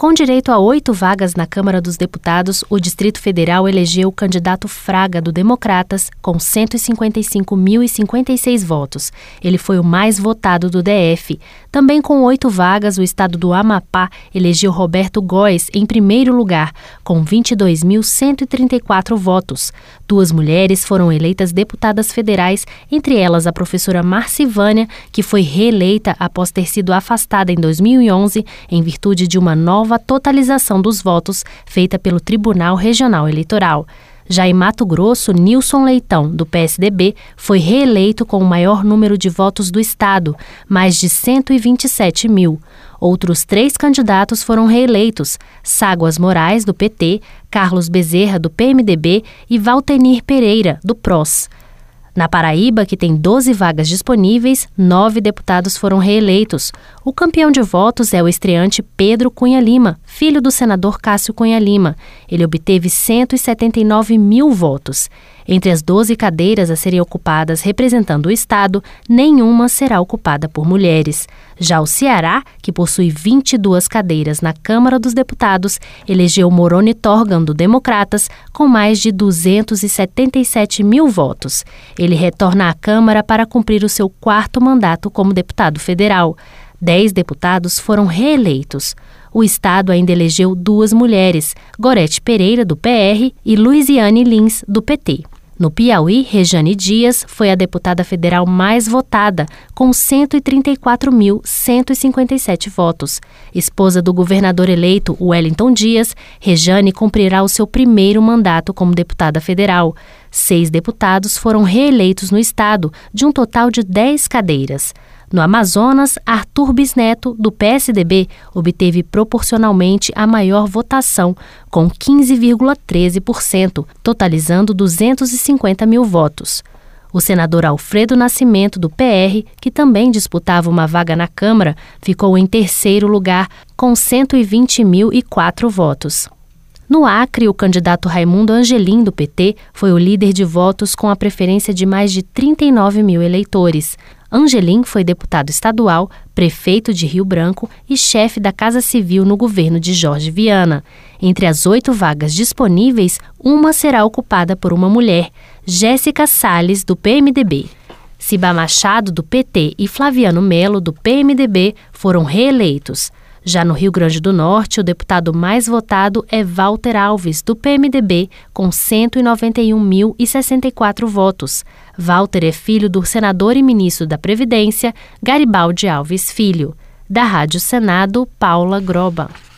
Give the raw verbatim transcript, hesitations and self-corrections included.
Com direito a oito vagas na Câmara dos Deputados, o Distrito Federal elegeu o candidato Fraga, do Democratas, com cento e cinquenta e cinco mil e cinquenta e seis votos. Ele foi o mais votado do D F. Também com oito vagas, o estado do Amapá elegeu Roberto Góes em primeiro lugar, com vinte e dois mil cento e trinta e quatro votos. Duas mulheres foram eleitas deputadas federais, entre elas a professora Marcivânia, que foi reeleita após ter sido afastada em dois mil e onze em virtude de uma nova a totalização dos votos feita pelo Tribunal Regional Eleitoral. Já em Mato Grosso, Nilson Leitão, do P S D B, foi reeleito com o maior número de votos do estado, mais de cento e vinte e sete mil. Outros três candidatos foram reeleitos: Ságuas Moraes, do P T, Carlos Bezerra, do P M D B e Valtenir Pereira, do P R O S. Na Paraíba, que tem doze vagas disponíveis, nove deputados foram reeleitos. O campeão de votos é o estreante Pedro Cunha Lima, filho do senador Cássio Cunha Lima. Ele obteve cento e setenta e nove mil votos. Entre as doze cadeiras a serem ocupadas representando o estado, nenhuma será ocupada por mulheres. Já o Ceará, que possui vinte e duas cadeiras na Câmara dos Deputados, elegeu Moroni Torgan, do Democratas, com mais de duzentos e setenta e sete mil votos. Ele retorna à Câmara para cumprir o seu quarto mandato como deputado federal. Dez deputados foram reeleitos. O estado ainda elegeu duas mulheres, Gorete Pereira, do P R, e Luiziane Lins, do P T. No Piauí, Rejane Dias foi a deputada federal mais votada, com cento e trinta e quatro mil cento e cinquenta e sete votos. Esposa do governador eleito, Wellington Dias, Rejane cumprirá o seu primeiro mandato como deputada federal. Seis deputados foram reeleitos no estado, de um total de dez cadeiras. No Amazonas, Arthur Bisneto, do P S D B, obteve proporcionalmente a maior votação, com quinze vírgula treze por cento, totalizando duzentos e cinquenta mil votos. O senador Alfredo Nascimento, do P R, que também disputava uma vaga na Câmara, ficou em terceiro lugar, com cento e vinte mil e quatro votos. No Acre, o candidato Raimundo Angelim, do P T, foi o líder de votos com a preferência de mais de trinta e nove mil eleitores. Angelim foi deputado estadual, prefeito de Rio Branco e chefe da Casa Civil no governo de Jorge Viana. Entre as oito vagas disponíveis, uma será ocupada por uma mulher, Jéssica Salles, do P M D B. Ciba Machado, do P T, e Flaviano Melo, do P M D B, foram reeleitos. Já no Rio Grande do Norte, o deputado mais votado é Walter Alves, do P M D B, com cento e noventa e um mil e sessenta e quatro votos. Walter é filho do senador e ministro da Previdência, Garibaldi Alves Filho. Da Rádio Senado, Paula Groba.